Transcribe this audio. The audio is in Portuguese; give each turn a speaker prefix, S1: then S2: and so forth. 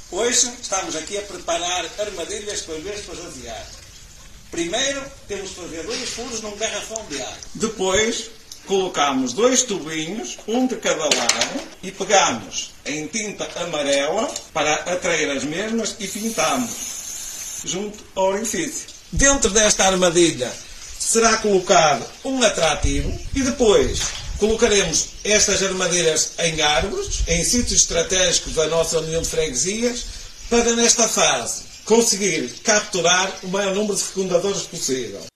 S1: Hoje estamos aqui a preparar armadilhas para vespas aviárias. Primeiro temos que fazer 2 furos num garrafão de água. Depois colocamos 2 tubinhos, um de cada lado, e pegamos em tinta amarela para atrair as mesmas e pintamos junto ao orifício. Dentro desta armadilha será colocado um atrativo e depois colocaremos estas armadilhas em árvores, em sítios estratégicos da nossa União de Freguesias, para nesta fase conseguir capturar o maior número de fecundadores possível.